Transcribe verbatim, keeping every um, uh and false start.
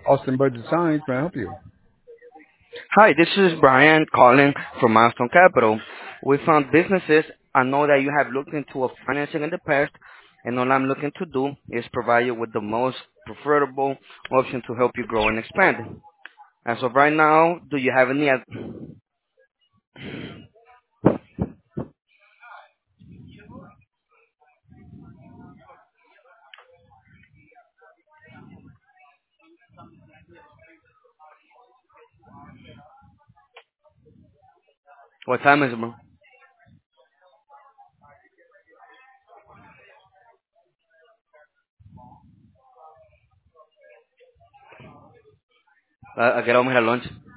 Austin Budget Science, may I help you? Hi, this is Brian calling from Milestone Capital. We found businesses. I know that you have looked into a financing in the past, and all I'm looking to do is provide you with the most preferable option to help you grow and expand. As of right now, do you have any? What time is it, bro? Uh, I get home at lunch.